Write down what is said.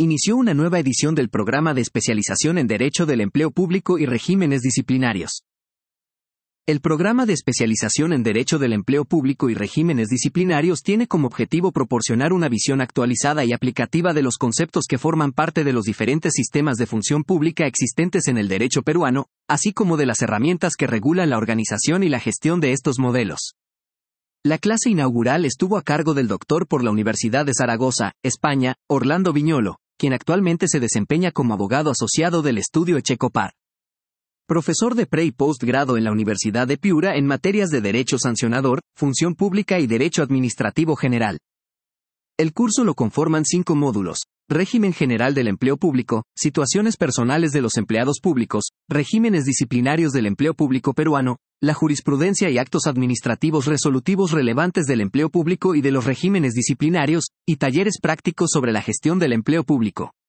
inició una nueva edición del programa de especialización en Derecho del Empleo Público y Regímenes Disciplinarios. El programa de especialización en Derecho del Empleo Público y Regímenes Disciplinarios tiene como objetivo proporcionar una visión actualizada y aplicativa de los conceptos que forman parte de los diferentes sistemas de función pública existentes en el derecho peruano, así como de las herramientas que regulan la organización y la gestión de estos modelos. La clase inaugural estuvo a cargo del doctor por la Universidad de Zaragoza, España, Orlando Viñolo, quien actualmente se desempeña como abogado asociado del estudio Echecopar. Profesor de pre- y postgrado en la Universidad de Piura en materias de Derecho Sancionador, Función Pública y Derecho Administrativo General. El curso lo conforman 5 módulos: Régimen General del Empleo Público, Situaciones Personales de los Empleados Públicos, Regímenes Disciplinarios del Empleo Público Peruano, la jurisprudencia y actos administrativos resolutivos relevantes del empleo público y de los regímenes disciplinarios, y talleres prácticos sobre la gestión del empleo público.